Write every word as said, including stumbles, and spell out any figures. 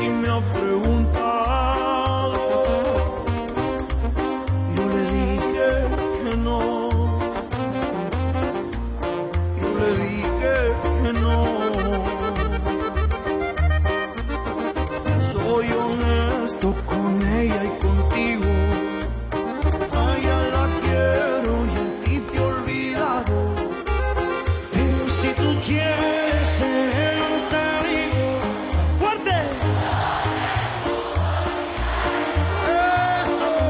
y me ha preguntado. Yo le dije que no. Yo le dije que no. Soy honesto con ella y contigo. A ella la quiero y a ti te he olvidado. Pero si tú quieres